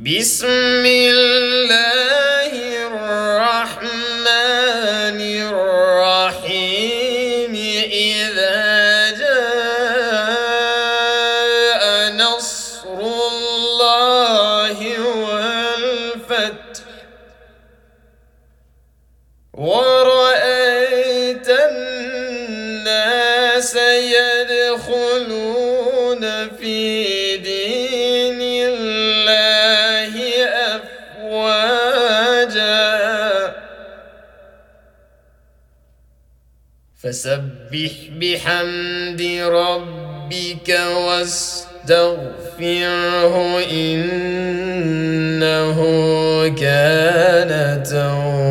بسم الله الرحمن الرحيم إذا جاء نصر الله والفتح ورأيت الناس يدخلون في دين الله أفواجا فسبح بحمد ربك واستغفره إنه كان توابا.